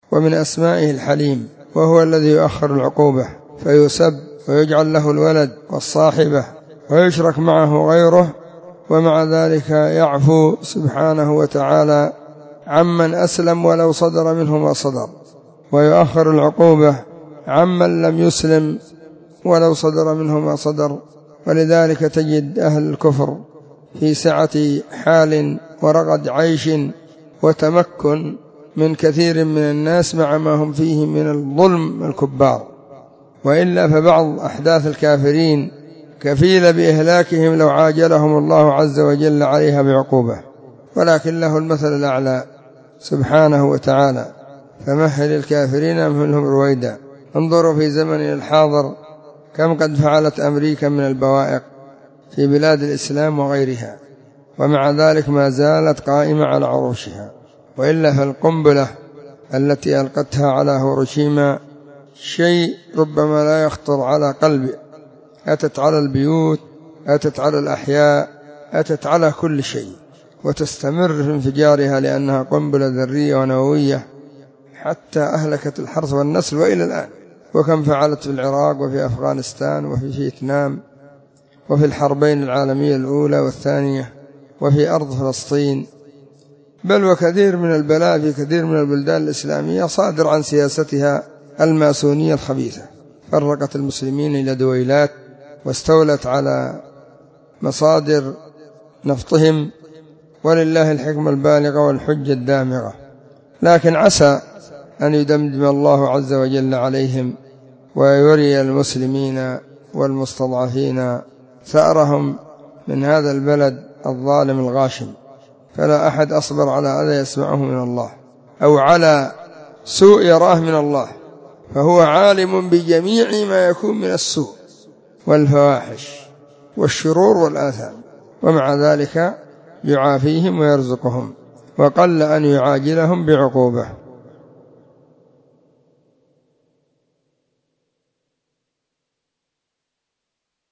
ومن أسمائه الحليم، وهو الذي يؤخر العقوبة فيسب ويجعل له الولد والصاحبة ويشرك معه غيره، ومع ذلك يعفو سبحانه وتعالى عمن أسلم ولو صدر منه ما صدر، ويؤخر العقوبة عمن لم يسلم ولو صدر منه ما صدر. ولذلك تجد أهل الكفر في سعة حال ورغد عيش وتمكن من كثير من الناس مع ما هم فيه من الظلم الكبار، وإلا فبعض أحداث الكافرين كفيل بإهلاكهم لو عاجلهم الله عز وجل عليها بعقوبة، ولكن له المثل الأعلى سبحانه وتعالى. فمهل الكافرين أمهلهم رويدا. انظروا في زمن الحاضر كم قد فعلت أمريكا من البوائق في بلاد الإسلام وغيرها، ومع ذلك ما زالت قائمة على عروشها. وإلا فالقنبلة التي ألقتها على هيروشيما شيء ربما لا يخطر على قلبي، أتت على البيوت، أتت على الأحياء، أتت على كل شيء، وتستمر في انفجارها لأنها قنبلة ذرية ونووية حتى أهلكت الحرث والنسل وإلى الآن. وكم فعلت في العراق وفي أفغانستان وفي فيتنام وفي الحربين العالمية الأولى والثانية وفي أرض فلسطين، بل وكثير من البلاء في كثير من البلدان الإسلامية صادر عن سياستها الماسونية الخبيثة. فرقت المسلمين إلى دويلات واستولت على مصادر نفطهم، ولله الحكمة البالغة والحجة الدامغة. لكن عسى أن يدمدم الله عز وجل عليهم ويري المسلمين والمستضعفين ثأرهم من هذا البلد الظالم الغاشم. فلا أحد أصبر على أذى يسمعه من الله أو على سوء يراه من الله، فهو عالم بجميع ما يكون من السوء والفواحش والشرور والآثام، ومع ذلك يعافيهم ويرزقهم، وقل أن يعاجلهم بعقوبة.